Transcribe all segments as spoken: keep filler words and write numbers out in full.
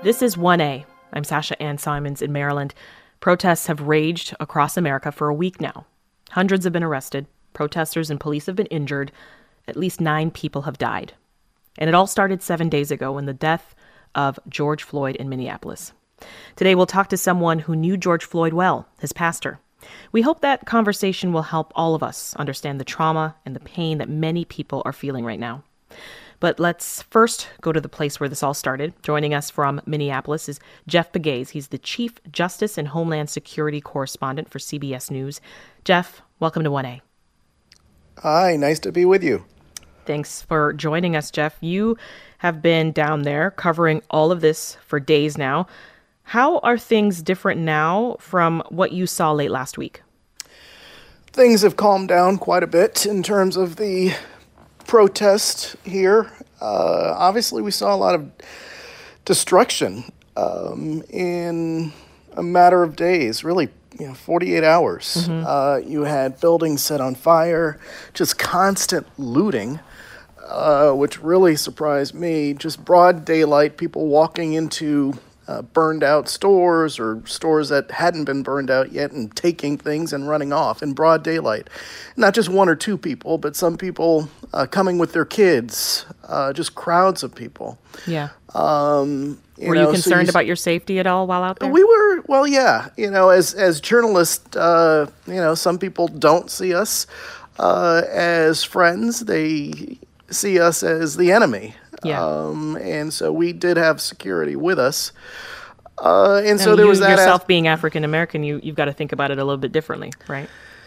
This is one A. I'm Sasha Ann Simons in Maryland. Protests have raged across America for a week now. Hundreds have been arrested. Protesters and police have been injured. At least nine people have died. And it all started seven days ago when the death of George Floyd in Minneapolis. Today we'll talk to someone who knew George Floyd well, his pastor. We hope that conversation will help all of us understand the trauma and the pain that many people are feeling right now. But let's first go to the place where this all started. Joining us from Minneapolis is Jeff Pegues. He's the Chief Justice and Homeland Security Correspondent for C B S News. Jeff, welcome to one A. Hi, nice to be with you. Thanks for joining us, Jeff. You have been down there covering all of this for days now. How are things different now from what you saw late last week? Things have calmed down quite a bit in terms of the protest here. Uh, obviously, we saw a lot of destruction um, in a matter of days, really, you know, forty-eight hours. Mm-hmm. Uh, you had buildings set on fire, just constant looting, uh, which really surprised me. Just broad daylight, people walking into uh, burned out stores or stores that hadn't been burned out yet and taking things and running off in broad daylight. Not just one or two people, but some people uh, coming with their kids, uh, just crowds of people. Yeah. Um, you were know, you concerned so you, about your safety at all while out there? We were, well, yeah. You know, as as journalists, uh, you know, some people don't see us uh, as friends. They see us as the enemy. Yeah. Um, and so we did have security with us. Uh, and, and so you, there was that. Yourself as- being African American, you, you've got to think about it a little bit differently, right?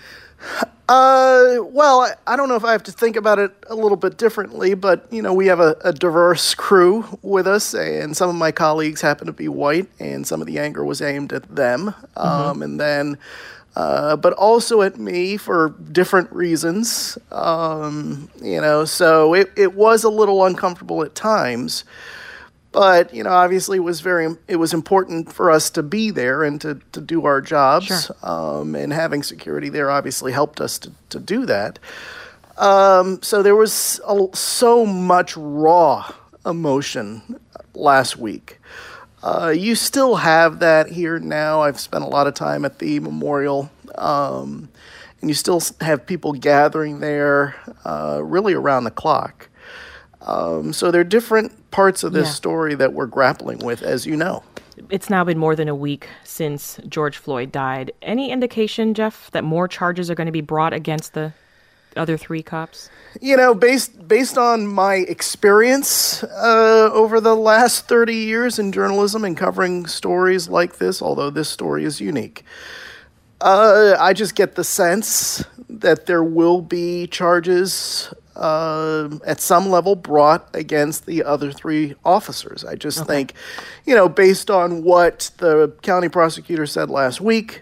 Uh, well, I, I don't know if I have to think about it a little bit differently, but, you know, we have a, a diverse crew with us, and some of my colleagues happen to be white, and some of the anger was aimed at them. Um, mm-hmm. And then, uh, but also at me for different reasons. Um, you know, so it, it was a little uncomfortable at times. But, you know, obviously it was very, it was important for us to be there and to, to do our jobs. Sure. Um, and having security there obviously helped us to, to do that. Um, so there was a, so much raw emotion last week. Uh, you still have that here now. I've spent a lot of time at the memorial. Um, and you still have people gathering there uh, really around the clock. Um, so there are different parts of this yeah. story that we're grappling with, as you know. It's now been more than a week since George Floyd died. Any indication, Jeff, that more charges are going to be brought against the other three cops? You know, based based on my experience uh, over the last thirty years in journalism and covering stories like this, although this story is unique, uh, I just get the sense that there will be charges Uh, at some level brought against the other three officers. I just okay. think, you know, based on what the county prosecutor said last week,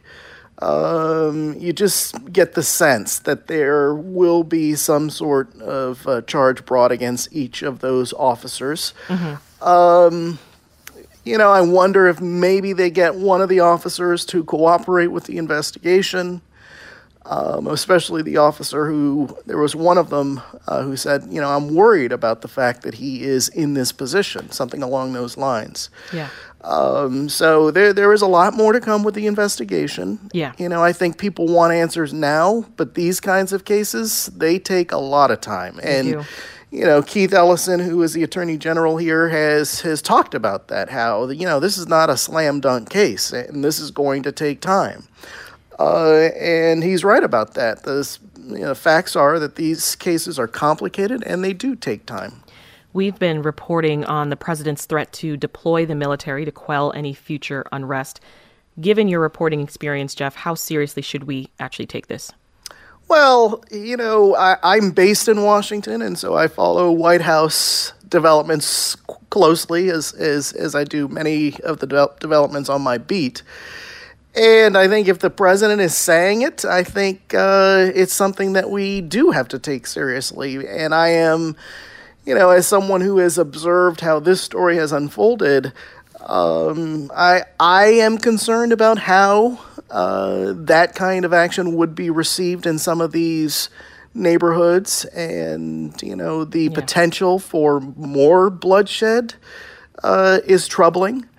um, you just get the sense that there will be some sort of uh, charge brought against each of those officers. Mm-hmm. Um, you know, I wonder if maybe they get one of the officers to cooperate with the investigation. Um, especially the officer who, there was one of them uh, who said, you know, I'm worried about the fact that he is in this position, something along those lines. Yeah. Um, so there there is a lot more to come with the investigation. Yeah. You know, I think people want answers now, but these kinds of cases, they take a lot of time. They and, do. you know, Keith Ellison, who is the Attorney General here, has has talked about that, how, you know, this is not a slam dunk case, and this is going to take time. Uh, and he's right about that. The you know, facts are that these cases are complicated and they do take time. We've been reporting on the president's threat to deploy the military to quell any future unrest. Given your reporting experience, Jeff, how seriously should we actually take this? Well, you know, I, I'm based in Washington, and so I follow White House developments closely, as as, as I do many of the de- developments on my beat. And I think if the president is saying it, I think uh, it's something that we do have to take seriously. And I am, you know, as someone who has observed how this story has unfolded, um, I I am concerned about how uh, that kind of action would be received in some of these neighborhoods, and, you know, the yeah. potential for more bloodshed uh, is troubling.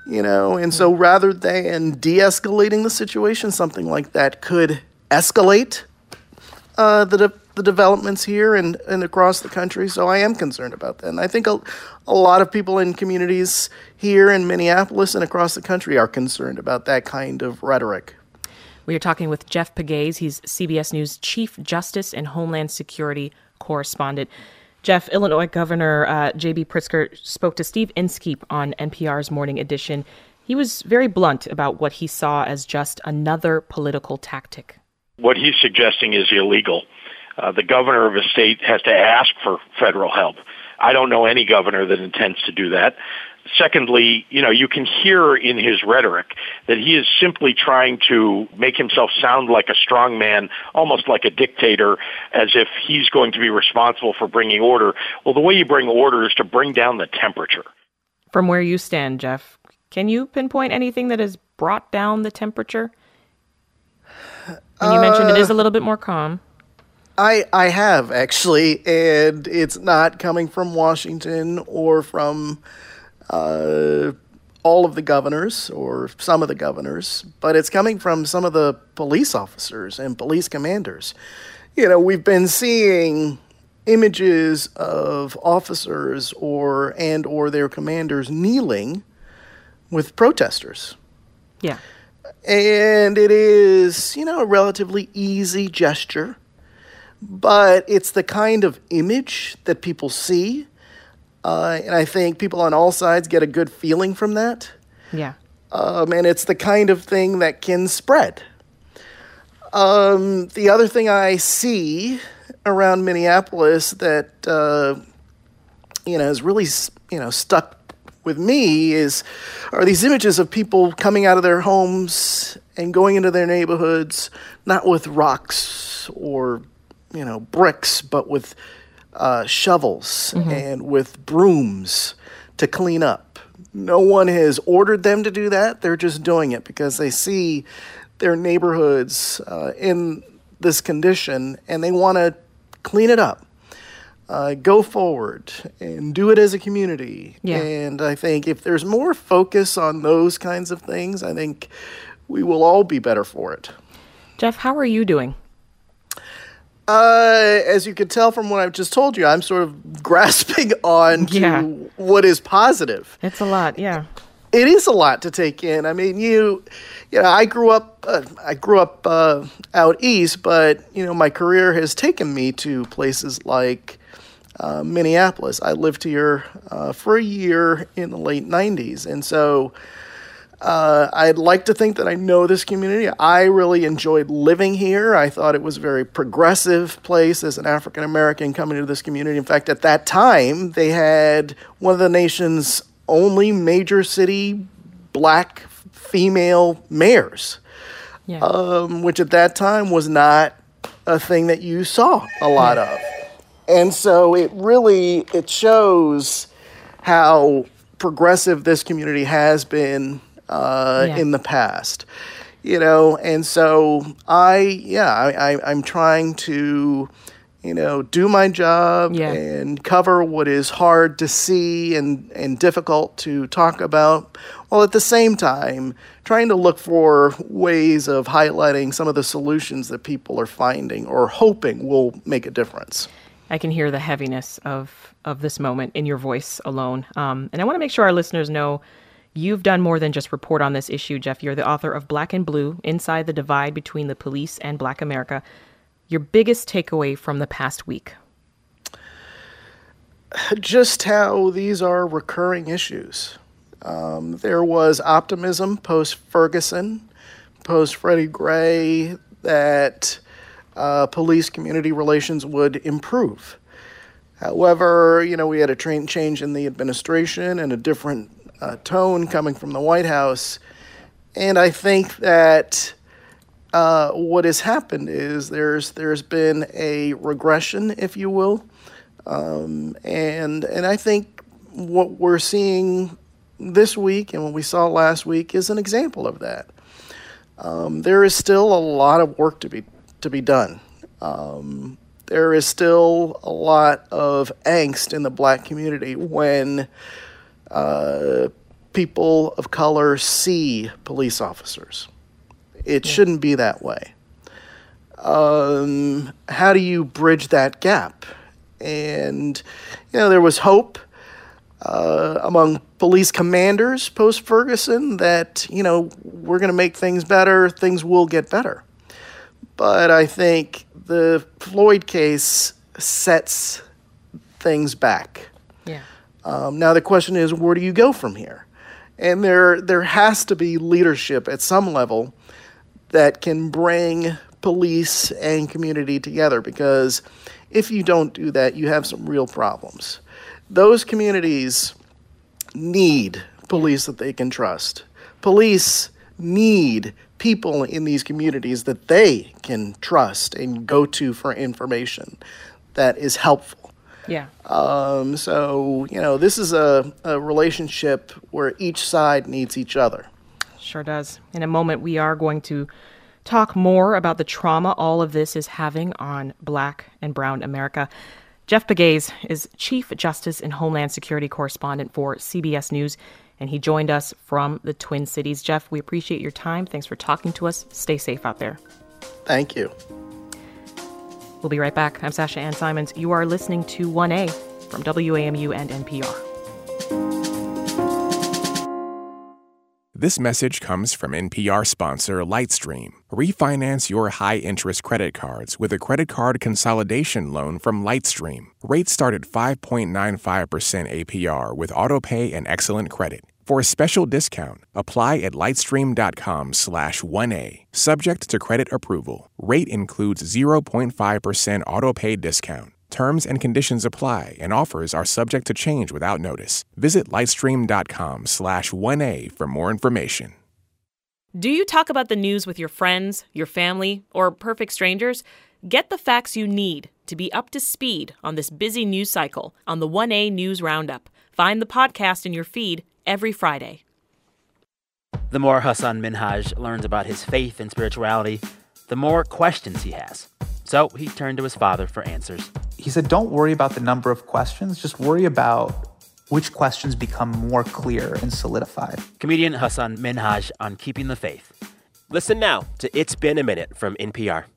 you know, and so rather than de-escalating the situation, something like that could escalate uh, the de- the developments here and, and across the country. So I am concerned about that. And I think a, a lot of people in communities here in Minneapolis and across the country are concerned about that kind of rhetoric. We are talking with Jeff Pegues. He's C B S News Chief Justice and Homeland Security Correspondent. Jeff, Illinois Governor uh, J B. Pritzker spoke to Steve Inskeep on N P R's Morning Edition. He was very blunt about what he saw as just another political tactic. What he's suggesting is illegal. Uh, the governor of a state has to ask for federal help. I don't know any governor that intends to do that. Secondly, you know, you can hear in his rhetoric that he is simply trying to make himself sound like a strong man, almost like a dictator, as if he's going to be responsible for bringing order. Well, the way you bring order is to bring down the temperature. From where you stand, Jeff, can you pinpoint anything that has brought down the temperature? And you uh, mentioned it is a little bit more calm. I, I have, actually, and it's not coming from Washington or from uh, all of the governors or some of the governors, but it's coming from some of the police officers and police commanders. You know, we've been seeing images of officers or and or their commanders kneeling with protesters. Yeah. And it is, you know, a relatively easy gesture. But it's the kind of image that people see, uh, and I think people on all sides get a good feeling from that. Yeah. Um, and it's the kind of thing that can spread. Um, the other thing I see around Minneapolis that, uh, you know, has really, you know, stuck with me is are these images of people coming out of their homes and going into their neighborhoods, not with rocks or you know, bricks, but with uh, shovels mm-hmm. and with brooms to clean up. No one has ordered them to do that. They're just doing it because they see their neighborhoods uh, in this condition and they want to clean it up, uh, go forward and do it as a community. Yeah. And I think if there's more focus on those kinds of things, I think we will all be better for it. Jeff, how are you doing? Uh, as you can tell from what I've just told you, I'm sort of grasping on to yeah. what is positive. It's a lot, yeah. It is a lot to take in. I mean, you, you know, I grew up, uh, I grew up uh, out east, but you know, my career has taken me to places like uh, Minneapolis. I lived here uh, for a year in the late nineties, and so. Uh, I'd like to think that I know this community. I really enjoyed living here. I thought it was a very progressive place as an African American coming to this community. In fact, at that time, they had one of the nation's only major city black female mayors, yeah. um, which at that time was not a thing that you saw a lot of. And so it really, it shows how progressive this community has been Uh, yeah. in the past, you know, and so I, yeah, I, I, I'm trying to, you know, do my job yeah. and cover what is hard to see and, and difficult to talk about, while at the same time trying to look for ways of highlighting some of the solutions that people are finding or hoping will make a difference. I can hear the heaviness of, of this moment in your voice alone. Um, and I want to make sure our listeners know you've done more than just report on this issue, Jeff. You're the author of Black and Blue, Inside the Divide Between the Police and Black America. Your biggest takeaway from the past week? Just how these are recurring issues. Um, there was optimism post-Ferguson, post-Freddie Gray, that uh, police-community relations would improve. However, you know, we had a train change in the administration and a different Uh, tone coming from the White House. And I think that uh, what has happened is there's there's been a regression, if you will. Um, and and I think what we're seeing this week and what we saw last week is an example of that. Um, there is still a lot of work to be to be done. Um, there is still a lot of angst in the black community when Uh, people of color see police officers. It yeah. shouldn't be that way. Um, how do you bridge that gap? And, you know, there was hope uh, among police commanders post-Ferguson that, you know, we're going to make things better, things will get better. But I think the Floyd case sets things back. Yeah. Um, now the question is, where do you go from here? And there there has to be leadership at some level that can bring police and community together, because if you don't do that, you have some real problems. Those communities need police that they can trust. Police need people in these communities that they can trust and go to for information that is helpful. Yeah. Um, so, you know, this is a, a relationship where each side needs each other. Sure does. In a moment, we are going to talk more about the trauma all of this is having on Black and Brown America. Jeff Pegues is Chief Justice and Homeland Security Correspondent for C B S News, and he joined us from the Twin Cities. Jeff, we appreciate your time. Thanks for talking to us. Stay safe out there. Thank you. We'll be right back. I'm Sasha Ann Simons. You are listening to one A from W A M U and N P R. This message comes from N P R sponsor Lightstream. Refinance your high-interest credit cards with a credit card consolidation loan from Lightstream. Rates start at five point nine five percent A P R with autopay and excellent credit. For a special discount, apply at lightstream.com slash 1A. Subject to credit approval. Rate includes zero point five percent autopay discount. Terms and conditions apply, and offers are subject to change without notice. Visit lightstream.com slash 1A for more information. Do you talk about the news with your friends, your family, or perfect strangers? Get the facts you need to be up to speed on this busy news cycle on the one A News Roundup. Find the podcast in your feed every Friday. The more Hasan Minhaj learns about his faith and spirituality, the more questions he has. So he turned to his father for answers. He said, don't worry about the number of questions. Just worry about which questions become more clear and solidified. Comedian Hasan Minhaj on Keeping the Faith. Listen now to It's Been a Minute from N P R.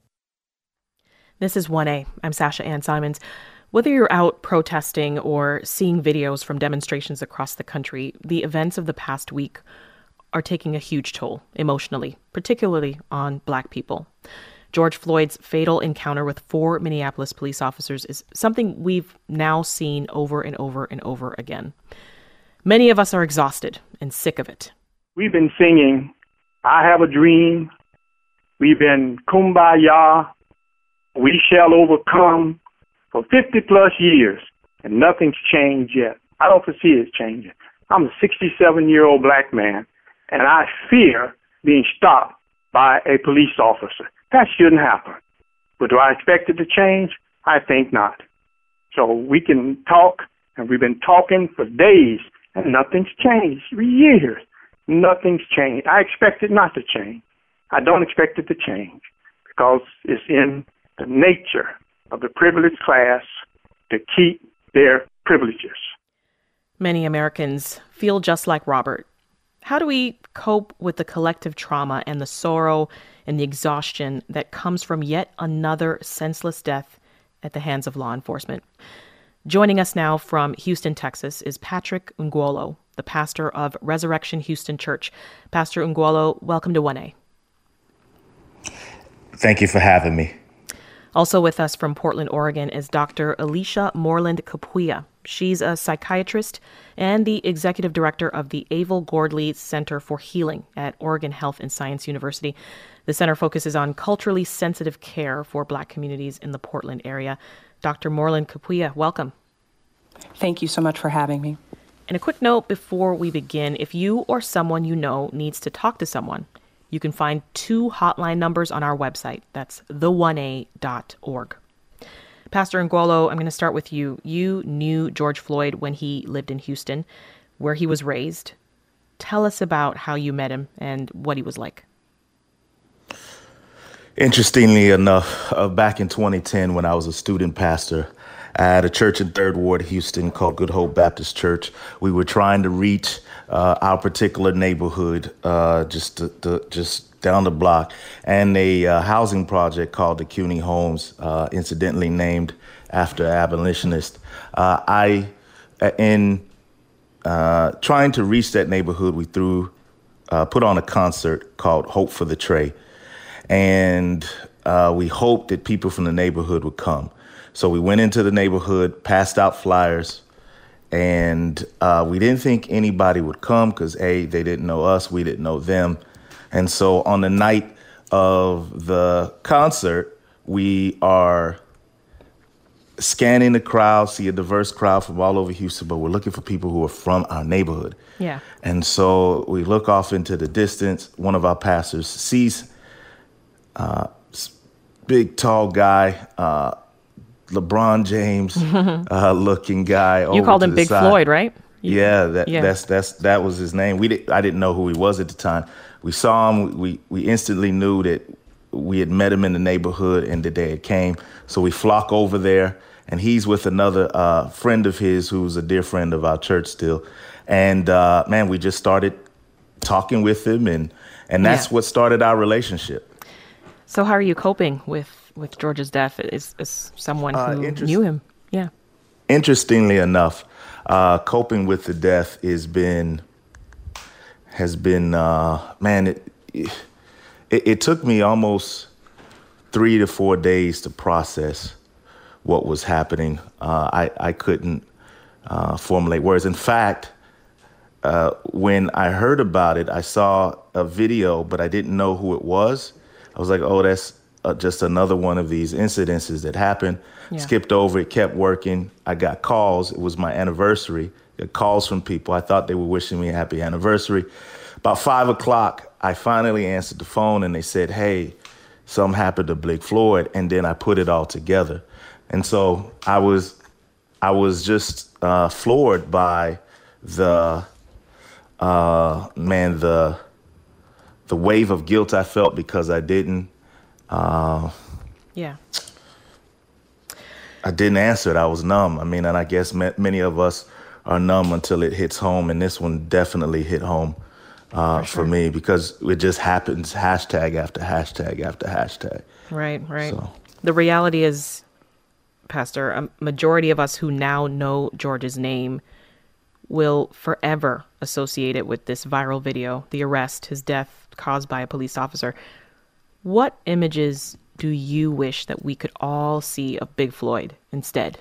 This is one A. I'm Sasha Ann Simons. Whether you're out protesting or seeing videos from demonstrations across the country, the events of the past week are taking a huge toll emotionally, particularly on Black people. George Floyd's fatal encounter with four Minneapolis police officers is something we've now seen over and over and over again. Many of us are exhausted and sick of it. We've been singing, I Have a Dream. We've been Kumbaya. We shall overcome for fifty plus years, and nothing's changed yet. I don't foresee it changing. I'm a sixty-seven-year-old Black man, and I fear being stopped by a police officer. That shouldn't happen. But do I expect it to change? I think not. So we can talk, and we've been talking for days, and nothing's changed. For years, nothing's changed. I expect it not to change. I don't expect it to change because it's in the nature of the privileged class to keep their privileges. Many Americans feel just like Robert. How do we cope with the collective trauma and the sorrow and the exhaustion that comes from yet another senseless death at the hands of law enforcement? Joining us now from Houston, Texas, is Patrick Ngwolo, the pastor of Resurrection Houston Church. Pastor Ngwolo, welcome to one A. Thank you for having me. Also with us from Portland, Oregon, is Doctor Alicia Moreland Kapuya. She's a psychiatrist and the executive director of the Avel Gordley Center for Healing at Oregon Health and Science University. The center focuses on culturally sensitive care for Black communities in the Portland area. Doctor Moreland Kapuya, welcome. Thank you so much for having me. And a quick note before we begin, if you or someone you know needs to talk to someone, you can find two hotline numbers on our website. That's the one a dot org. Pastor Ngwolo, I'm going to start with you. You knew George Floyd when he lived in Houston, where he was raised. Tell us about how you met him and what he was like. Interestingly enough, uh, back in twenty ten, when I was a student pastor, I had a church in Third Ward, Houston, called Good Hope Baptist Church. We were trying to reach uh, our particular neighborhood, uh, just to, to, just down the block, and a uh, housing project called the CUNY Homes, uh, incidentally named after abolitionists. Uh, I, in uh, trying to reach that neighborhood, we threw, uh, put on a concert called Hope for the Tray. And uh, we hoped that people from the neighborhood would come. So we went into the neighborhood, passed out flyers, and uh, we didn't think anybody would come because, A, they didn't know us, we didn't know them. And so on the night of the concert, we are scanning the crowd, see a diverse crowd from all over Houston, but we're looking for people who are from our neighborhood. Yeah. And so we look off into the distance. One of our pastors sees Uh, big, tall guy, uh, LeBron James uh, looking guy. You called him Big side. Floyd, right? You, yeah, that, yeah. that's that's that was his name. We did, I didn't know who he was at the time. We saw him. We we instantly knew that we had met him in the neighborhood and that they had came. So we flock over there, and he's with another uh, friend of his who's a dear friend of our church still. And uh, man, we just started talking with him, and and that's yeah. what started our relationship. So how are you coping with, with George's death as, as someone who uh, knew him? Yeah. Interestingly enough, uh, coping with the death has been, has been, uh, man, it, it, it took me almost three to four days to process what was happening. Uh, I, I couldn't uh, formulate words. In fact, uh, when I heard about it, I saw a video, but I didn't know who it was. I was like, oh, that's uh, just another one of these incidences that happened. Yeah. Skipped over it, kept working. I got calls. It was my anniversary. Got calls from people. I thought they were wishing me a happy anniversary. About five o'clock, I finally answered the phone and they said, hey, something happened to Big Floyd. And then I put it all together. And so I was, I was just uh, floored by the, uh, man, the, the wave of guilt I felt because I didn't, uh, yeah, I didn't answer it. I was numb. I mean, and I guess many of us are numb until it hits home. And this one definitely hit home uh, for, sure. for me because it just happens hashtag after hashtag after hashtag. Right, right. So. The reality is, Pastor, a majority of us who now know George's name will forever associate it with this viral video, the arrest, his death caused by a police officer. What images do you wish that we could all see of Big Floyd instead?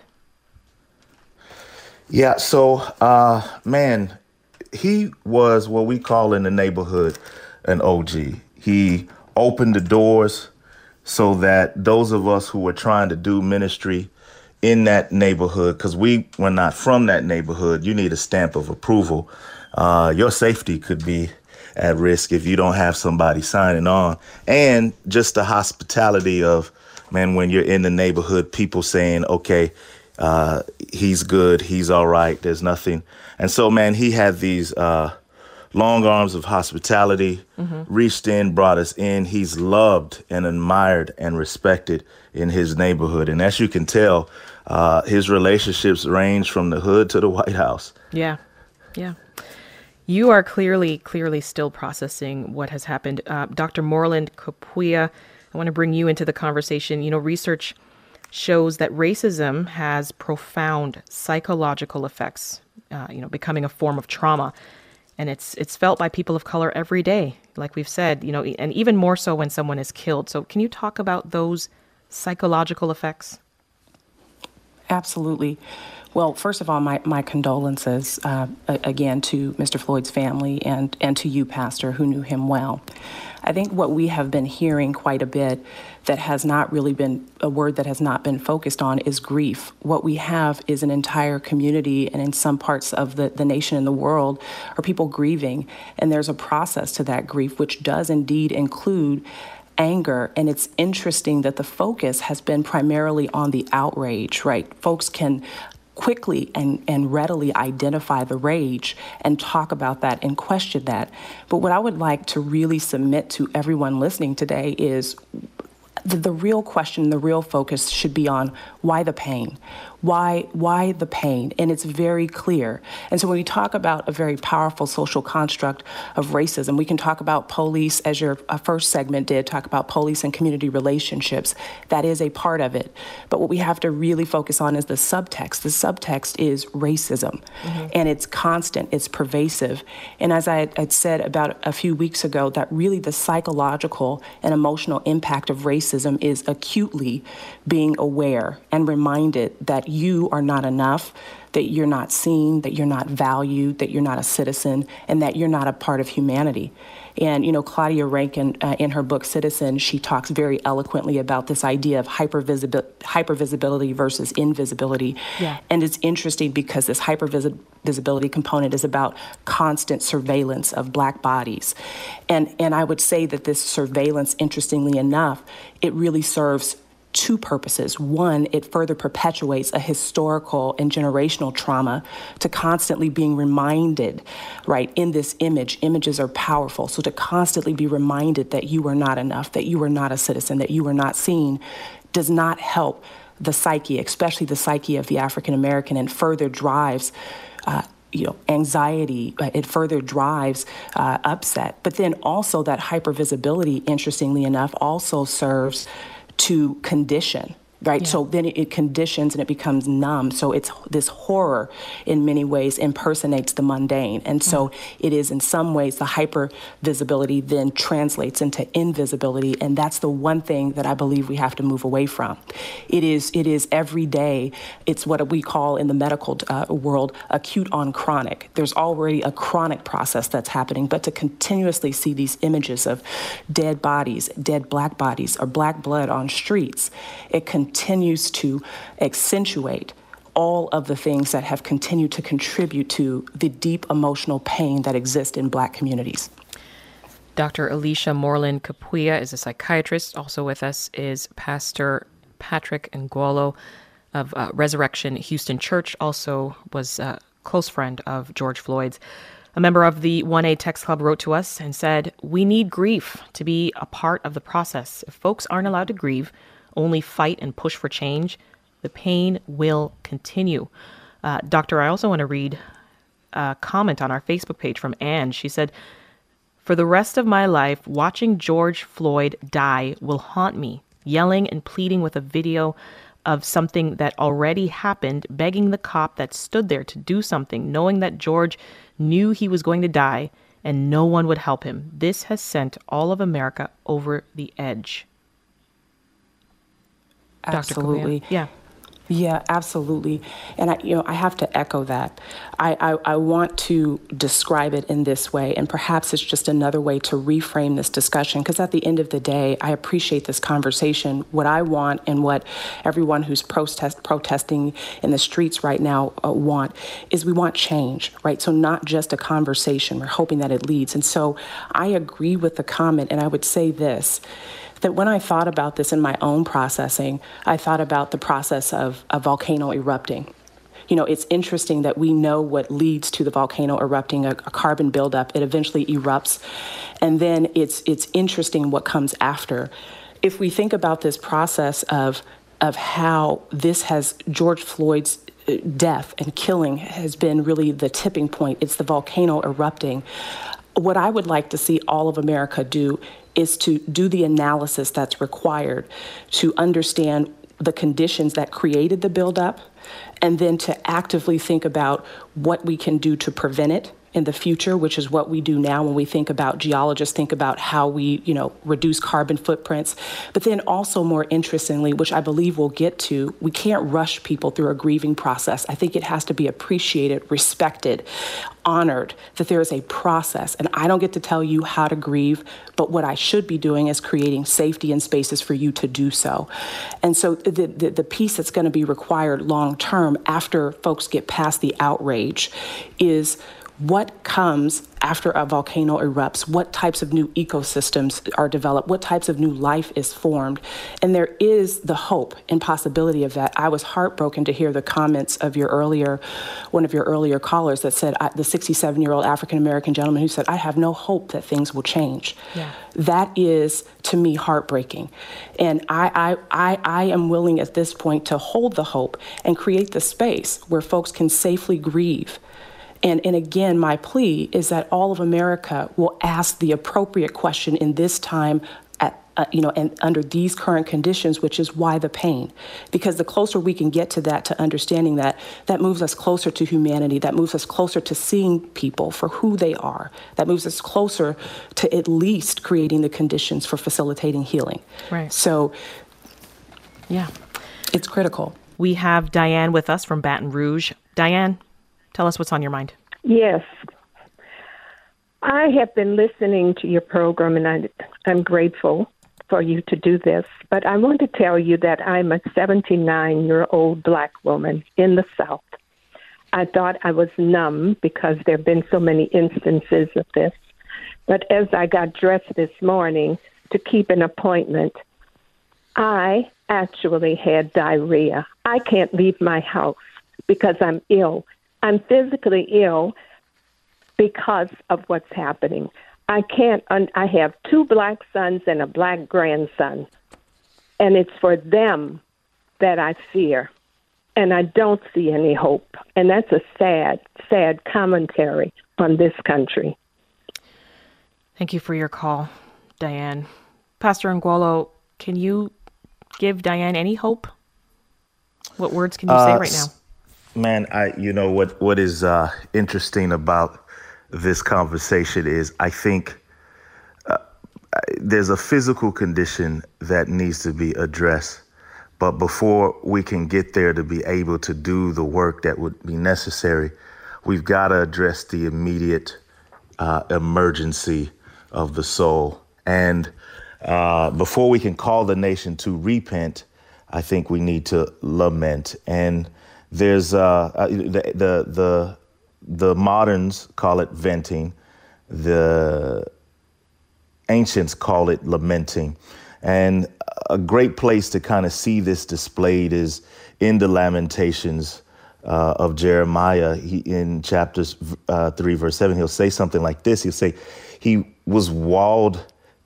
Yeah, so, uh, man, he was what we call in the neighborhood an O G. He opened the doors so that those of us who were trying to do ministry in that neighborhood, because we were not from that neighborhood, you need a stamp of approval. Uh, your safety could be at risk if you don't have somebody signing on. And just the hospitality of, man, when you're in the neighborhood, people saying, okay, uh, he's good, he's all right, there's nothing. And so, man, he had these uh, long arms of hospitality, mm-hmm. reached in, brought us in. He's loved and admired and respected in his neighborhood. And as you can tell, uh, his relationships range from the hood to the White House. Yeah, yeah. You are clearly, clearly still processing what has happened. Uh, Doctor Moreland Kapuya, I want to bring you into the conversation. You know, research shows that racism has profound psychological effects, uh, you know, becoming a form of trauma. And it's it's felt by people of color every day, like we've said, you know, and even more so when someone is killed. So can you talk about those psychological effects? Absolutely. Well, first of all, my, my condolences, uh, again, to Mister Floyd's family and, and to you, Pastor, who knew him well. I think what we have been hearing quite a bit that has not really been a word that has not been focused on is grief. What we have is an entire community, and in some parts of the, the nation and the world, are people grieving. And there's a process to that grief, which does indeed include anger. And it's interesting that the focus has been primarily on the outrage, right? Folks can quickly and, and readily identify the rage and talk about that and question that. But what I would like to really submit to everyone listening today is The, the real question, the real focus should be on why the pain? Why, why the pain? And it's very clear. And so when we talk about a very powerful social construct of racism, we can talk about police, as your uh, first segment did, talk about police and community relationships. That is a part of it. But what we have to really focus on is the subtext. The subtext is racism. Mm-hmm. And it's constant, it's pervasive. And as I had said about a few weeks ago, that really the psychological and emotional impact of racism is acutely being aware and reminded that you are not enough, that you're not seen, that you're not valued, that you're not a citizen, and that you're not a part of humanity. And, you know, Claudia Rankine, uh, in her book Citizen, she talks very eloquently about this idea of hypervisibi- hypervisibility versus invisibility. Yeah. And it's interesting because this hypervisibility component is about constant surveillance of Black bodies. And, and I would say that this surveillance, interestingly enough, it really serves two purposes. One, it further perpetuates a historical and generational trauma to constantly being reminded, right, in this image. Images are powerful. So to constantly be reminded that you are not enough, that you are not a citizen, that you are not seen, does not help the psyche, especially the psyche of the African American, and further drives uh, you know, anxiety, it further drives uh, upset. But then also that hypervisibility, interestingly enough, also serves to condition, right? Yeah. So then it, it conditions and it becomes numb. So it's this horror in many ways impersonates the mundane. And so mm. it is in some ways the hyper visibility then translates into invisibility. And that's the one thing that I believe we have to move away from. It is it is every day. It's what we call in the medical uh, world acute on chronic. There's already a chronic process that's happening, but to continuously see these images of dead bodies, dead Black bodies, or Black blood on streets, it can continues to accentuate all of the things that have continued to contribute to the deep emotional pain that exists in Black communities. Doctor Alicia Moreland Kapuya is a psychiatrist. Also with us is Pastor Patrick Ngwolo of uh, Resurrection Houston Church, also was a close friend of George Floyd's. A member of the one A Text Club wrote to us and said, "We need grief to be a part of the process. If folks aren't allowed to grieve, only fight and push for change, the pain will continue." Uh, doctor, I also want to read a comment on our Facebook page from Anne. She said, "For the rest of my life, watching George Floyd die will haunt me, yelling and pleading with a video of something that already happened, begging the cop that stood there to do something, knowing that George knew he was going to die and no one would help him. This has sent all of America over the edge." Absolutely. Yeah. Yeah, absolutely. And I, you know, I have to echo that. I, I, I want to describe it in this way, and perhaps it's just another way to reframe this discussion, because at the end of the day, I appreciate this conversation. What I want and what everyone who's protest, protesting in the streets right now uh, want is we want change, right? So not just a conversation. We're hoping that it leads. And so I agree with the comment, and I would say this, that when I thought about this in my own processing, I thought about the process of a volcano erupting. You know, it's interesting that we know what leads to the volcano erupting, a, a carbon buildup. It eventually erupts. And then it's it's interesting what comes after. If we think about this process of of how this has, George Floyd's death and killing has been really the tipping point. It's the volcano erupting. What I would like to see all of America do is to do the analysis that's required to understand the conditions that created the buildup, and then to actively think about what we can do to prevent it in the future, which is what we do now when we think about, geologists think about how we, you know, reduce carbon footprints. But then also more interestingly, which I believe we'll get to, we can't rush people through a grieving process. I think it has to be appreciated, respected, honored, that there is a process. And I don't get to tell you how to grieve, but what I should be doing is creating safety and spaces for you to do so. And so the, the, the piece that's going to be required long term after folks get past the outrage is What comes after a volcano erupts? What types of new ecosystems are developed? What types of new life is formed? And there is the hope and possibility of that. I was heartbroken to hear the comments of your earlier, one of your earlier callers that said, I, the sixty-seven-year-old African-American gentleman who said, I have no hope that things will change. Yeah. That is, to me, heartbreaking. And I, I, I, I am willing at this point to hold the hope and create the space where folks can safely grieve. And, and again, my plea is that all of America will ask the appropriate question in this time, at, uh, you know, and under these current conditions, which is why the pain? Because the closer we can get to that, to understanding that, that moves us closer to humanity, that moves us closer to seeing people for who they are, that moves us closer to at least creating the conditions for facilitating healing. Right. So, yeah, it's critical. We have Diane with us from Baton Rouge. Diane, tell us what's on your mind. Yes. I have been listening to your program, and I, I'm grateful for you to do this. But I want to tell you that I'm a seventy-nine-year-old Black woman in the South. I thought I was numb because there have been so many instances of this. But as I got dressed this morning to keep an appointment, I actually had diarrhea. I can't leave my house because I'm ill. I'm physically ill because of what's happening. I can't, un- I have two Black sons and a Black grandson, and it's for them that I fear, and I don't see any hope. And that's a sad, sad commentary on this country. Thank you for your call, Diane. Pastor Ngwolo, can you give Diane any hope? What words can you uh, say right now? Man, I you know what what is uh, interesting about this conversation is I think uh, there's a physical condition that needs to be addressed. But before we can get there to be able to do the work that would be necessary, we've got to address the immediate uh, emergency of the soul. And uh, before we can call the nation to repent, I think we need to lament. And There's uh, the, the the the moderns call it venting, the ancients call it lamenting, and a great place to kind of see this displayed is in the Lamentations uh, of Jeremiah. He, in chapters uh, three, verse seven, he'll say something like this. He'll say, "He was walled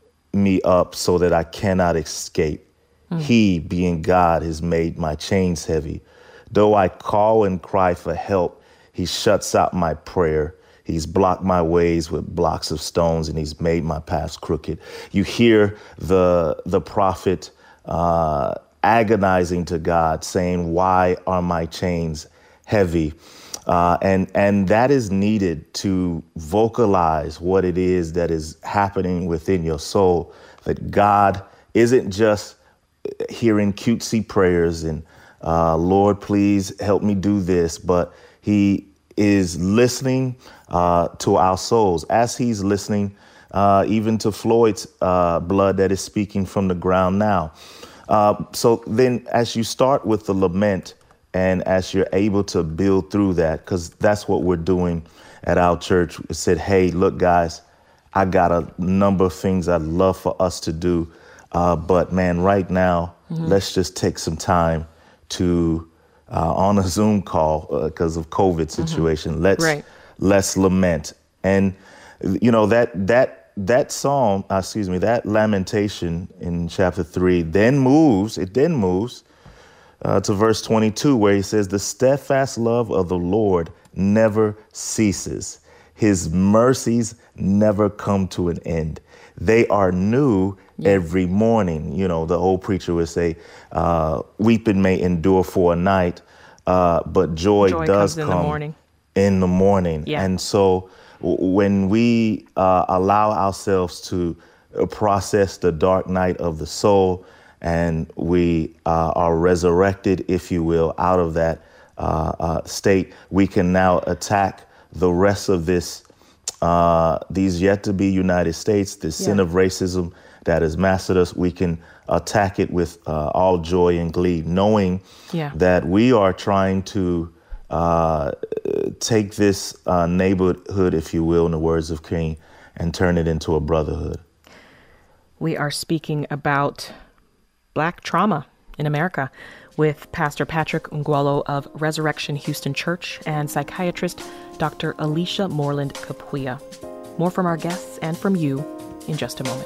me up so that I cannot escape. Mm. He, being God, has made my chains heavy. Though I call and cry for help, he shuts out my prayer. He's blocked my ways with blocks of stones, and he's made my paths crooked." You hear the the prophet uh, agonizing to God, saying, "Why are my chains heavy?" Uh, and and that is needed to vocalize what it is that is happening within your soul. That God isn't just hearing cutesy prayers and Uh, Lord, please help me do this. But he is listening uh, to our souls as he's listening uh, even to Floyd's uh, blood that is speaking from the ground now. Uh, so then as you start with the lament and as you're able to build through that, because that's what we're doing at our church, we said, hey, look, guys, I got a number of things I'd love for us to do. Uh, but man, right now, mm-hmm. let's just take some time to uh, on a Zoom call because uh, of COVID situation. Mm-hmm. Let's right. let's lament. And you know that that that psalm, uh, excuse me, that lamentation in chapter three then moves. It then moves uh, to verse twenty-two, where he says, "The steadfast love of the Lord never ceases. His mercies never come to an end. They are new every morning." You know, the old preacher would say, uh, weeping may endure for a night, uh, but joy, joy does come in the morning. In the morning. Yeah. And so w- when we uh, allow ourselves to process the dark night of the soul and we uh, are resurrected, if you will, out of that uh, uh, state, we can now attack the rest of this, uh, these yet to be United States, this yeah. sin of racism that has mastered us. We can attack it with uh, all joy and glee, knowing yeah. that we are trying to uh, take this uh, neighborhood, if you will, in the words of King, and turn it into a brotherhood. We are speaking about Black trauma in America with Pastor Patrick Ngwolo of Resurrection Houston Church and psychiatrist Doctor Alicia Moreland Kapuya. More from our guests and from you in just a moment.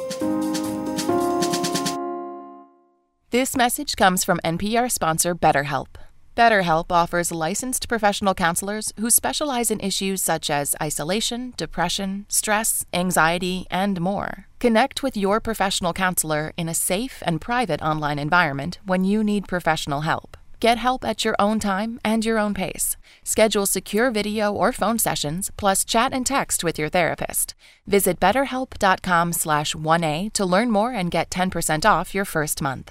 This message comes from N P R sponsor BetterHelp. BetterHelp offers licensed professional counselors who specialize in issues such as isolation, depression, stress, anxiety, and more. Connect with your professional counselor in a safe and private online environment when you need professional help. Get help at your own time and your own pace. Schedule secure video or phone sessions, plus chat and text with your therapist. Visit betterhelp.com slash 1A to learn more and get ten percent off your first month.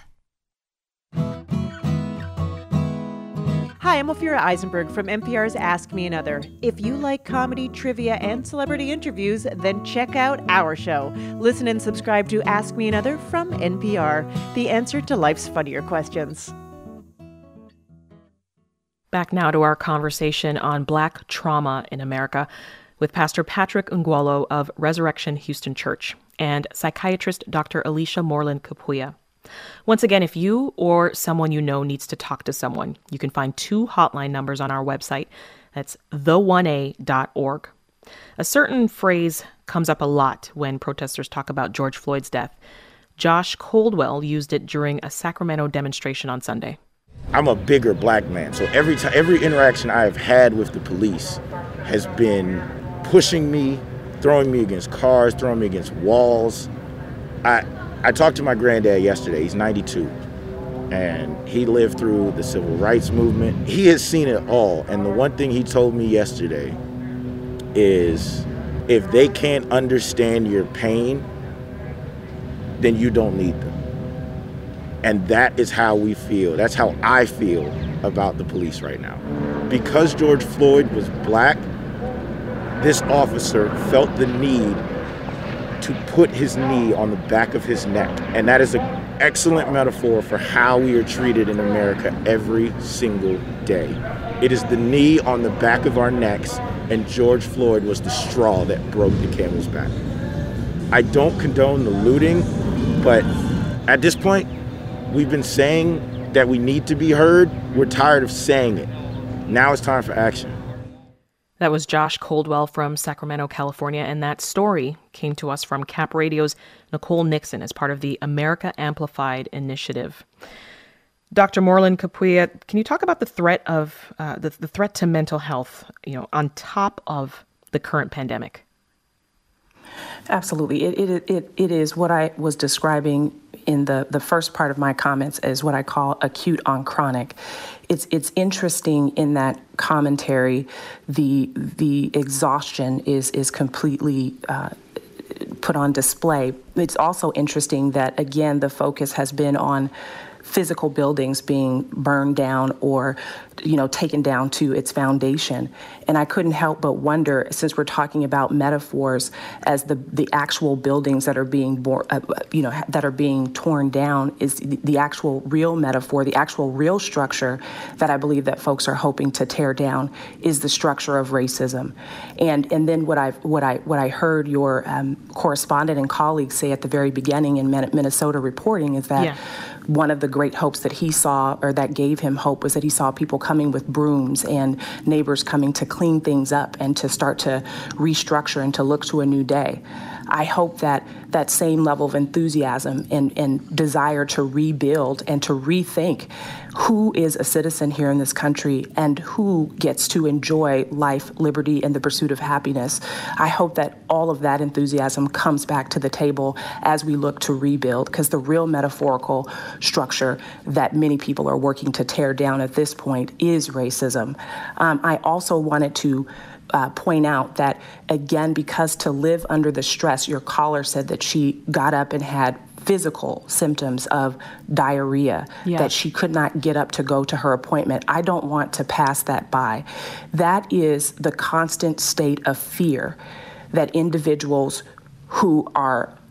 Hi, I'm Ophira Eisenberg from N P R's Ask Me Another. If you like comedy, trivia, and celebrity interviews, then check out our show. Listen and subscribe to Ask Me Another from N P R, the answer to life's funnier questions. Back now to our conversation on Black trauma in America with Pastor Patrick Ngwolo of Resurrection Houston Church and psychiatrist Doctor Alicia Moreland Kapuya. Once again, if you or someone you know needs to talk to someone, you can find two hotline numbers on our website. That's the one a dot org. A certain phrase comes up a lot when protesters talk about George Floyd's death. Josh Coldwell used it during a Sacramento demonstration on Sunday. I'm a bigger black man, so every time, every interaction I have had with the police has been pushing me, throwing me against cars, throwing me against walls. I I talked to my granddad yesterday. He's ninety-two, and he lived through the civil rights movement. He has seen it all, and the one thing he told me yesterday is if they can't understand your pain, then you don't need them. And that is how we feel. That's how I feel about the police right now. Because George Floyd was black, this officer felt the need to put his knee on the back of his neck. And that is an excellent metaphor for how we are treated in America every single day. It is the knee on the back of our necks, and George Floyd was the straw that broke the camel's back. I don't condone the looting, but at this point, we've been saying that we need to be heard. We're tired of saying it. Now it's time for action. That was Josh Coldwell from Sacramento, California, and that story came to us from Cap Radio's Nicole Nixon as part of the America Amplified initiative. Doctor Moreland Kapuya, can you talk about the threat of uh, the, the threat to mental health, you know, on top of the current pandemic? Absolutely. It, it, it, it is what I was describing in the, the first part of my comments as what I call acute on chronic. It's it's interesting in that commentary, the the exhaustion is is completely uh, put on display. It's also interesting that, again, the focus has been on physical buildings being burned down or, you know, taken down to its foundation. And I couldn't help but wonder, since we're talking about metaphors, as the the actual buildings that are being, bor- uh, you know, that are being torn down, is the, the actual real metaphor, the actual real structure that I believe that folks are hoping to tear down is the structure of racism. And and then what I what I what I heard your um, correspondent and colleague say at the very beginning in Minnesota reporting is that. Yeah. One of the great hopes that he saw, or that gave him hope, was that he saw people coming with brooms and neighbors coming to clean things up and to start to restructure and to look to a new day. I hope that that same level of enthusiasm and, and desire to rebuild and to rethink who is a citizen here in this country and who gets to enjoy life, liberty, and the pursuit of happiness. I hope that all of that enthusiasm comes back to the table as we look to rebuild, because the real metaphorical structure that many people are working to tear down at this point is racism. Um, I also wanted to Uh, point out that, again, because to live under the stress, your caller said that she got up and had physical symptoms of diarrhea, yeah. that she could not get up to go to her appointment. I don't want to pass that by. That is the constant state of fear that individuals who are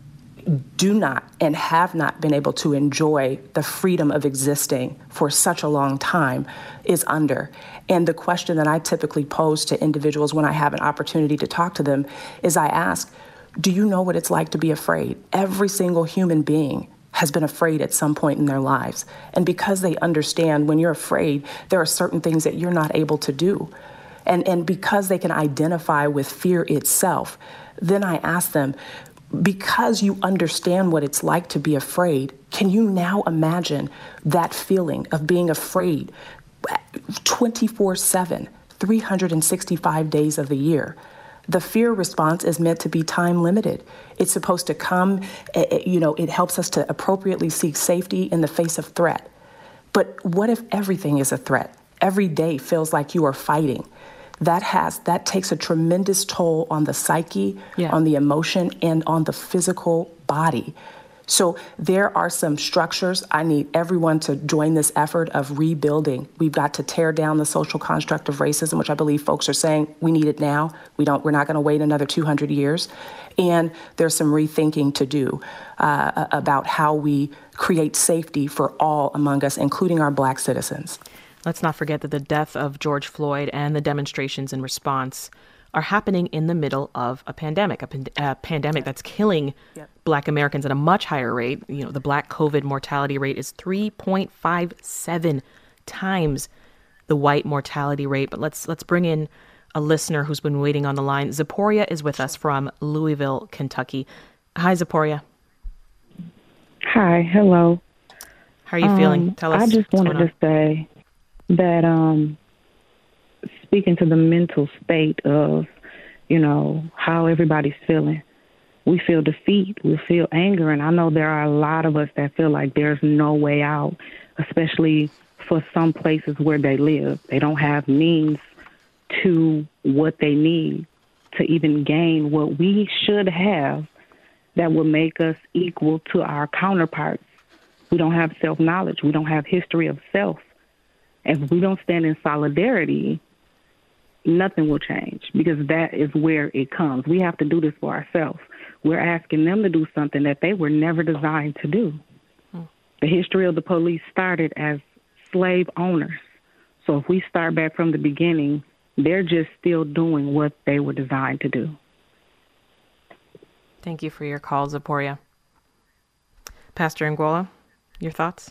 do not and have not been able to enjoy the freedom of existing for such a long time is under. And the question that I typically pose to individuals when I have an opportunity to talk to them is I ask, do you know what it's like to be afraid? Every single human being has been afraid at some point in their lives. And because they understand when you're afraid, there are certain things that you're not able to do. And, and because they can identify with fear itself, then I ask them, because you understand what it's like to be afraid, can you now imagine that feeling of being afraid twenty-four seven, three hundred sixty-five days of the year? The fear response is meant to be time limited. It's supposed to come, you know, it helps us to appropriately seek safety in the face of threat. But what if everything is a threat? Every day feels like you are fighting. That has, that takes a tremendous toll on the psyche, yeah. on the emotion, and on the physical body. So there are some structures. I need everyone to join this effort of rebuilding. We've got to tear down the social construct of racism, which I believe folks are saying we need it now. We don't, we're not going to wait another two hundred years. And there's some rethinking to do uh, about how we create safety for all among us, including our Black citizens. Let's not forget that the death of George Floyd and the demonstrations in response are happening in the middle of a pandemic, a, pan- a pandemic that's killing yep. Black Americans at a much higher rate. You know, the Black COVID mortality rate is three point five seven times the white mortality rate. But let's let's bring in a listener who's been waiting on the line. Zaporia is with us from Louisville, Kentucky. Hi, Zaporia. Hi, hello. How are you um, feeling? Tell us. I just wanted to say that um, speaking to the mental state of, you know, how everybody's feeling, we feel defeat, we feel anger, and I know there are a lot of us that feel like there's no way out, especially for some places where they live. They don't have means to what they need to even gain what we should have that will make us equal to our counterparts. We don't have self-knowledge. We don't have history of self. If we don't stand in solidarity, nothing will change, because that is where it comes. We have to do this for ourselves. We're asking them to do something that they were never designed to do. Hmm. The history of the police started as slave owners. So if we start back from the beginning, they're just still doing what they were designed to do. Thank you for your call, Zaporia. Pastor Anguola, your thoughts?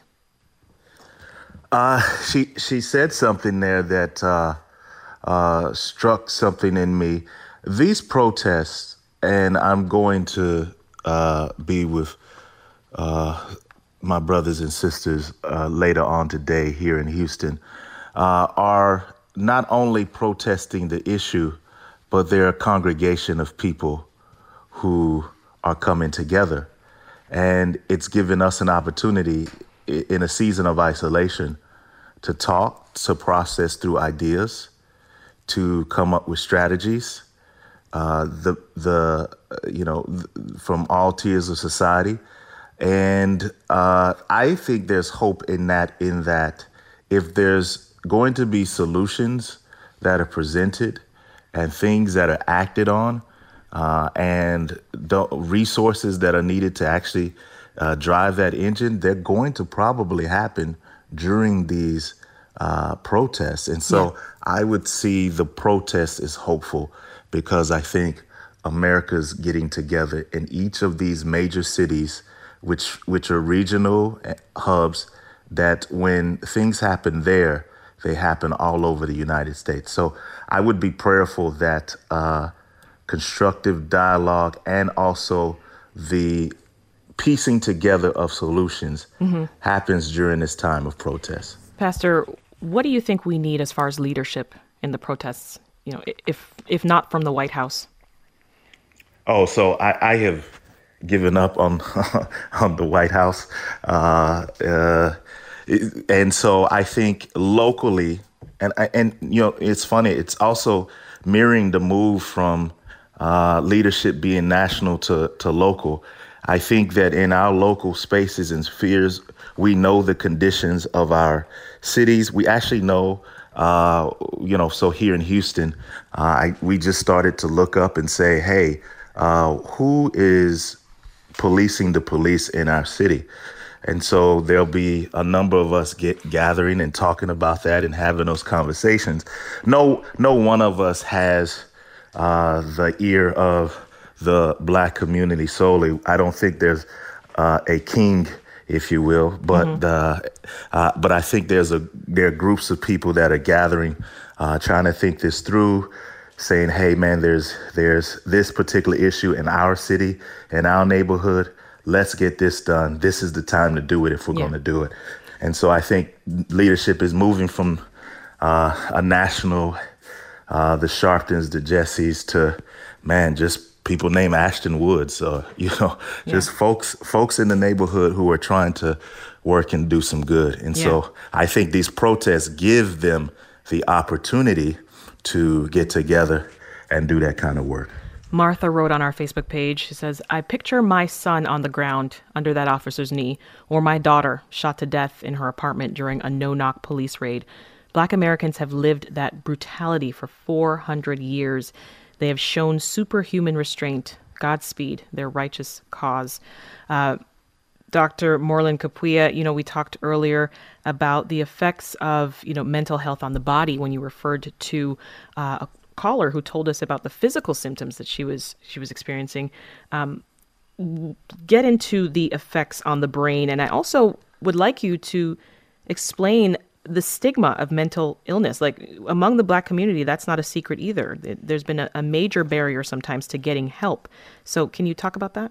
Uh, she she said something there that uh, uh, struck something in me. These protests, and I'm going to uh, be with uh, my brothers and sisters uh, later on today here in Houston, uh, are not only protesting the issue, but they're a congregation of people who are coming together. And it's given us an opportunity in a season of isolation to talk, to process through ideas, to come up with strategies, uh, the the you know th- from all tiers of society, and uh, I think there's hope in that. In that, if there's going to be solutions that are presented and things that are acted on, uh, and the resources that are needed to actually uh, drive that engine, they're going to probably happen during these uh, protests. And so yeah. I would see the protest as hopeful, because I think America's getting together in each of these major cities, which which are regional hubs, that when things happen there, they happen all over the United States. So I would be prayerful that uh, constructive dialogue and also the piecing together of solutions mm-hmm. happens during this time of protest. Pastor, what do you think we need as far as leadership in the protests, you know, if if not from the White House? Oh, so I, I have given up on on the White House. Uh, uh, and so I think locally, and, and you know, it's funny, it's also mirroring the move from uh, leadership being national to, to local. I think that in our local spaces and spheres, we know the conditions of our cities. We actually know, uh, you know, so here in Houston, uh, I, we just started to look up and say, hey, uh, who is policing the police in our city. And so there'll be a number of us get gathering and talking about that and having those conversations. No, no one of us has uh, the ear of the Black community solely. I don't think there's uh, a king, if you will, but mm-hmm. uh, uh, but I think there's a there are groups of people that are gathering, uh, trying to think this through, saying, "Hey, man, there's there's this particular issue in our city, in our neighborhood. Let's get this done. This is the time to do it if we're yeah. going to do it." And so I think leadership is moving from uh, a national, uh, the Sharptons, the Jessies, to, man, just people named Ashton Woods. Or, you know, yeah. just folks folks in the neighborhood who are trying to work and do some good. And yeah. so I think these protests give them the opportunity to get together and do that kind of work. Martha wrote on our Facebook page, she says, "I picture my son on the ground under that officer's knee, or my daughter shot to death in her apartment during a no-knock police raid. Black Americans have lived that brutality for four hundred years. They have shown superhuman restraint. Godspeed, their righteous cause." Uh, Doctor Morlin Capuia, you know, we talked earlier about the effects of, you know, mental health on the body when you referred to uh, a caller who told us about the physical symptoms that she was she was experiencing. Um, get into the effects on the brain, and I also would like you to explain the stigma of mental illness. Like, among the Black community, that's not a secret either. There's been a, a major barrier sometimes to getting help. So, can you talk about that?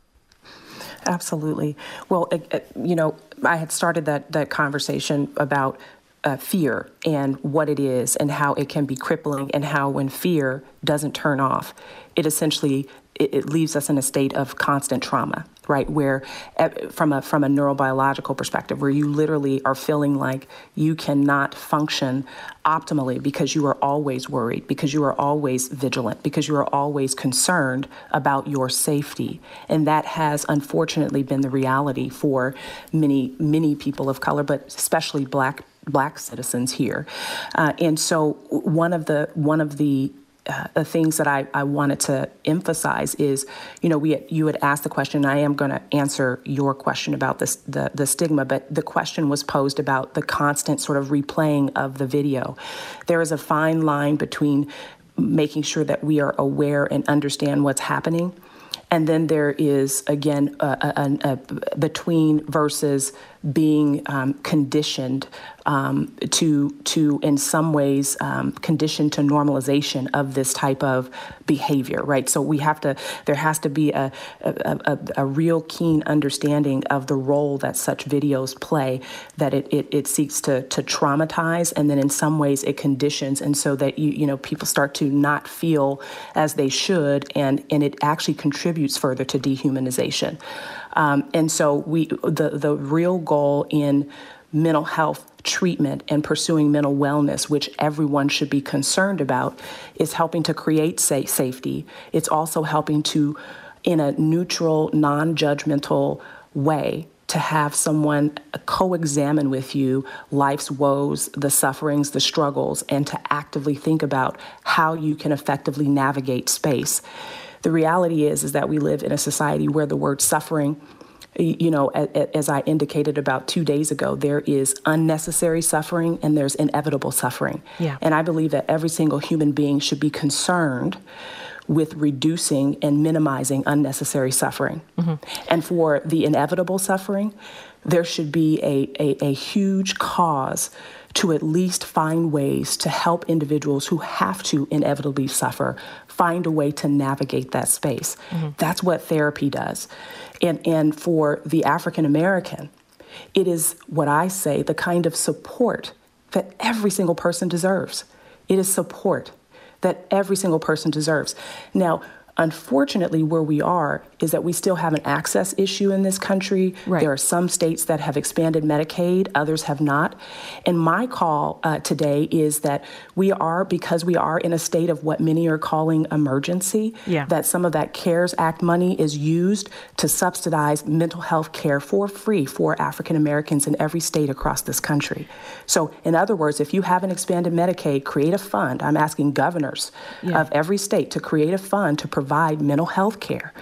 Absolutely. Well, it, it, you know, I had started that that conversation about Uh, fear and what it is and how it can be crippling, and how when fear doesn't turn off, it essentially it, it leaves us in a state of constant trauma, right? Where uh, from a from a neurobiological perspective, where you literally are feeling like you cannot function optimally because you are always worried, because you are always vigilant, because you are always concerned about your safety. And that has unfortunately been the reality for many, many people of color, but especially Black Black citizens here. Uh, and so one of the one of the uh, the things that I, I wanted to emphasize is, you know, we you had asked the question, and I am going to answer your question about this, the, the stigma, but the question was posed about the constant sort of replaying of the video. There is a fine line between making sure that we are aware and understand what's happening, and then there is, again, a, a, a, a between versus being um, conditioned um, to, to in some ways, um, conditioned to normalization of this type of behavior, right? So we have to, there has to be a, a, a, a real keen understanding of the role that such videos play, that it, it, it seeks to, to traumatize, and then in some ways it conditions, and so that, you, you know, people start to not feel as they should, and, and it actually contributes further to dehumanization. Um, and so we, the, the real goal in mental health treatment and pursuing mental wellness, which everyone should be concerned about, is helping to create safe safety. It's also helping to, in a neutral, non-judgmental way, to have someone co-examine with you life's woes, the sufferings, the struggles, and to actively think about how you can effectively navigate space. The reality is, is that we live in a society where the word suffering, you know, as I indicated about two days ago, there is unnecessary suffering and there's inevitable suffering. Yeah. And I believe that every single human being should be concerned with reducing and minimizing unnecessary suffering. Mm-hmm. And for the inevitable suffering, there should be a, a, a huge cause to at least find ways to help individuals who have to inevitably suffer find a way to navigate that space. Mm-hmm. That's what therapy does. And, and for the African American, it is what I say, the kind of support that every single person deserves. It is support that every single person deserves. Now, unfortunately, where we are is that we still have an access issue in this country. Right. There are some states that have expanded Medicaid, others have not. And my call uh, today is that we are, because we are in a state of what many are calling emergency, yeah. that some of that CARES Act money is used to subsidize mental health care for free for African Americans in every state across this country. So in other words, if you haven't expanded Medicaid, create a fund. I'm asking governors yeah. of every state to create a fund to provide mental health care yeah. for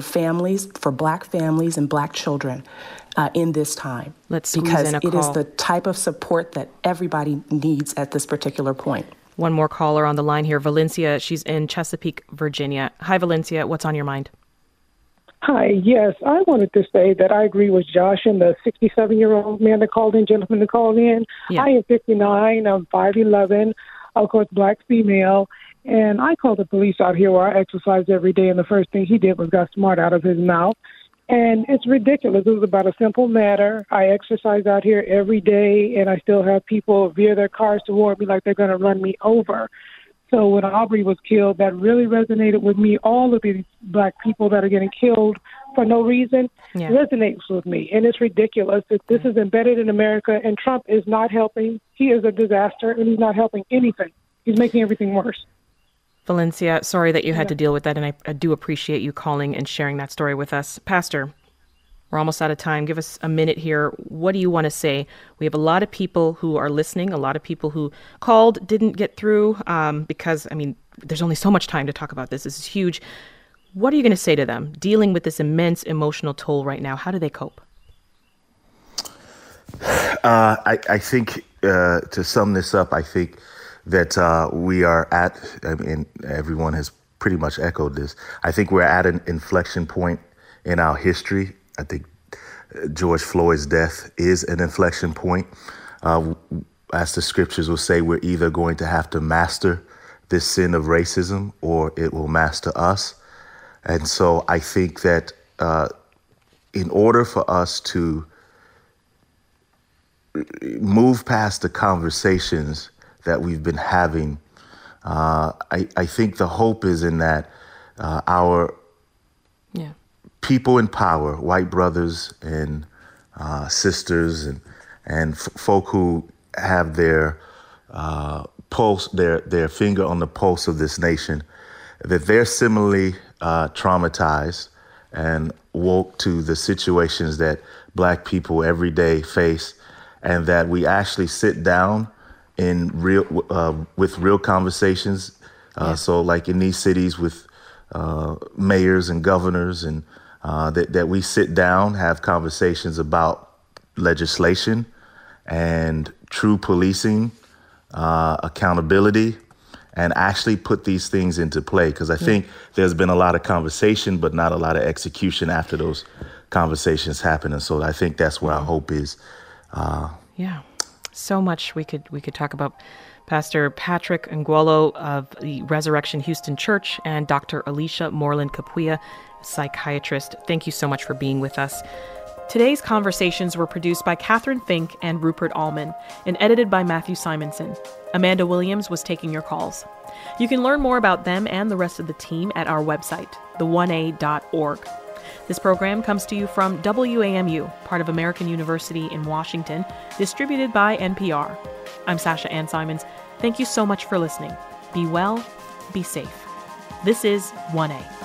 families, for Black families and Black children uh, in this time. Let's squeeze because in a it call. is the type of support that everybody needs at this particular point. One more caller on the line here, Valencia. She's in Chesapeake, Virginia. Hi, Valencia. What's on your mind? Hi, yes, I wanted to say that I agree with Josh and the sixty-seven-year-old man that called in, gentleman that called in. Yeah. I am fifty-nine, I'm five eleven, of course, Black female, and I called the police out here where I exercise every day, and the first thing he did was got smart out of his mouth. And it's ridiculous. It was about a simple matter. I exercise out here every day, and I still have people veer their cars toward me like they're going to run me over. So when Aubrey was killed, that really resonated with me. All of these Black people that are getting killed for no reason yeah. resonates with me. And it's ridiculous that this is embedded in America, and Trump is not helping. He is a disaster, and he's not helping anything. He's making everything worse. Valencia, sorry that you had Yeah. to deal with that, and I, I do appreciate you calling and sharing that story with us. Pastor, we're almost out of time. Give us a minute here. What do you want to say? We have a lot of people who are listening, a lot of people who called, didn't get through um, because, I mean, there's only so much time to talk about this. This is huge. What are you going to say to them dealing with this immense emotional toll right now? How do they cope? Uh, I, I think uh, to sum this up, I think that uh, we are at, I mean, everyone has pretty much echoed this. I think we're at an inflection point in our history. I think George Floyd's death is an inflection point. Uh, as the scriptures will say, we're either going to have to master this sin of racism or it will master us. And so I think that uh, in order for us to move past the conversations that we've been having, uh, I, I think the hope is in that uh, our yeah. people in power, white brothers and uh, sisters, and and f- folk who have their uh, pulse, their their finger on the pulse of this nation, that they're similarly uh, traumatized and woke to the situations that Black people every day face, and that we actually sit down in real uh, with real conversations. Uh, Yeah. So, like in these cities with uh, mayors and governors, and uh, that that we sit down, have conversations about legislation and true policing, uh, accountability, and actually put these things into play. Because I think there's been a lot of conversation, but not a lot of execution after those conversations happen. And so I think that's where our hope is. Uh, Yeah, so much we could we could talk about. Pastor Patrick Ngwolo of the Resurrection Houston Church and Doctor Alicia Moreland Kapuya, psychiatrist. Thank you so much for being with us. Today's conversations were produced by Catherine Fink and Rupert Allman and edited by Matthew Simonson. Amanda Williams was taking your calls. You can learn more about them and the rest of the team at our website, the one a dot org. This program comes to you from W A M U, part of American University in Washington, distributed by N P R. I'm Sasha Ann Simons. Thank you so much for listening. Be well, be safe. This is one A.